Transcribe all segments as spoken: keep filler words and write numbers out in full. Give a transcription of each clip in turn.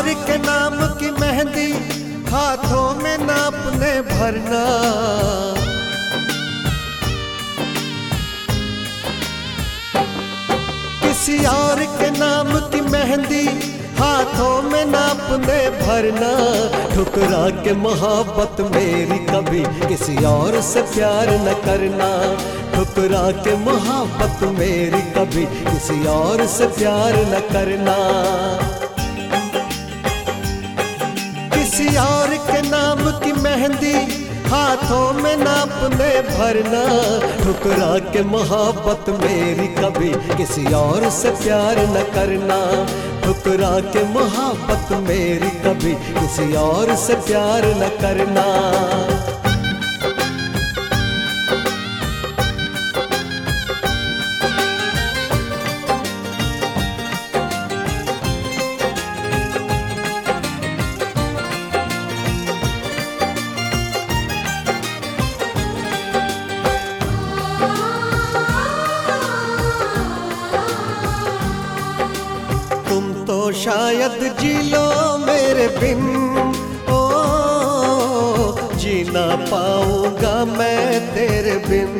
के नाम की मेहंदी हाथों में ना अपने भरना। किसी और के नाम की मेहंदी हाथों में ना अपने भरना। ठुकरा के मोहब्बत मेरी कभी किसी और से प्यार न करना। ठुकरा के मोहब्बत मेरी कभी किसी और से प्यार न करना। किसी और के नाम की मेहंदी हाथों में ना अपने भरना। ठुकरा के मोहब्बत मेरी कभी किसी और से प्यार न करना। ठुकरा के मोहब्बत मेरी कभी किसी और से प्यार न करना। तुम तो शायद जी लो मेरे बिन, ओ जी ना पाऊंगा मैं तेरे बिन।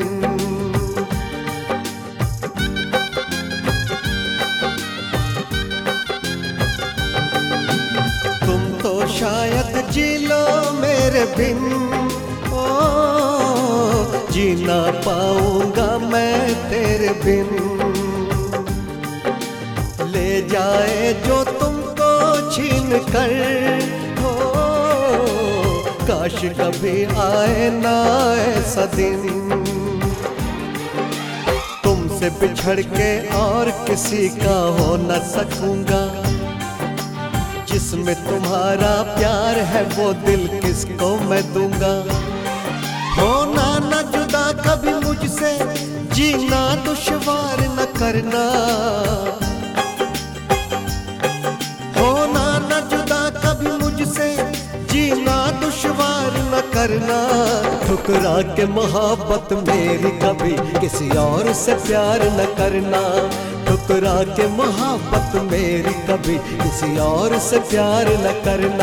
तुम तो शायद जी लो मेरे बिन, ओ जी ना पाऊंगा मैं तेरे बिन। ले जाए जो तुमको छीन कर, हो काश कभी आए ना ऐसा दिन। तुमसे बिछड़ के और किसी का हो न सकूंगा। जिसमें तुम्हारा प्यार है वो दिल किसको मैं दूंगा। होना न जुदा कभी मुझसे, जीना दुश्वार न करना। होना न जुदा कभी मुझसे, जीना दुश्वार न करना। ठुकरा के मोहब्बत मेरी कभी किसी और से प्यार न करना। ठुकरा के मोहब्बत मेरी कभी किसी और से प्यार न करना।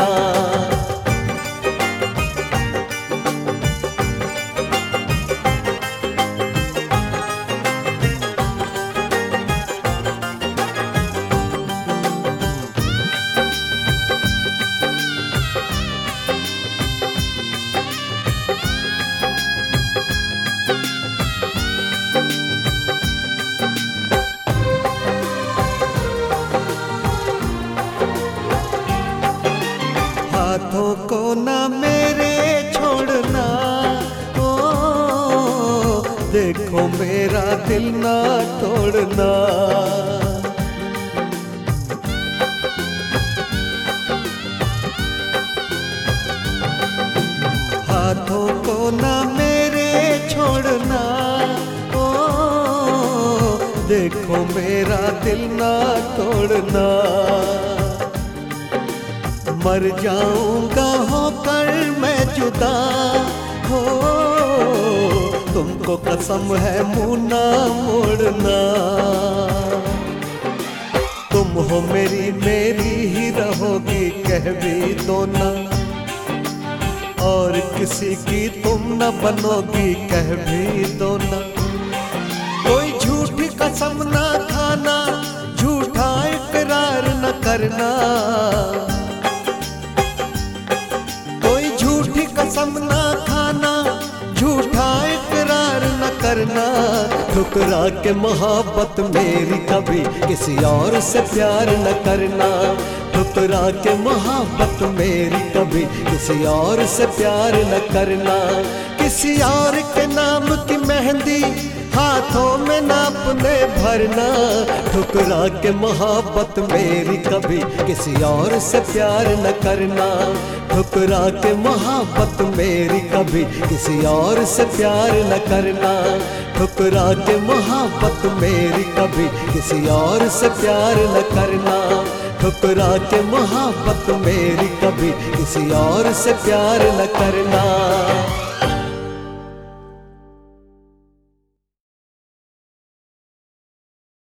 हाथों को ना मेरे छोड़ना, ओ देखो मेरा दिल ना तोड़ना। हाथों को ना मेरे छोड़ना, ओ देखो मेरा दिल ना तोड़ना। मर जाऊंगा होकर मैं जुदा, हो तुमको कसम है मुँह ना मोड़ना। तुम हो मेरी मेरी ही रहोगी कह भी दो ना। और किसी की तुम न बनोगी कह भी दो ना। कोई झूठी कसम ना खाना, झूठा इकरार न करना। कसम ना खाना, झूठा इकरार न करना। ठुकरा के मोहब्बत मेरी कभी किसी और से प्यार न करना। ठुकरा के मोहब्बत मेरी कभी किसी और से प्यार न करना। किसी और के नाम की मेहंदी हाथों में ना अपने भरना। ठुकरा के मोहब्बत मेरी कभी किसी और से प्यार न करना। ठुकरा के मोहब्बत मेरी कभी किसी और से प्यार न करना। ठुकरा के मोहब्बत मेरी कभी किसी और से प्यार न करना। ठुकरा के मोहब्बत मेरी कभी किसी और से प्यार न करना।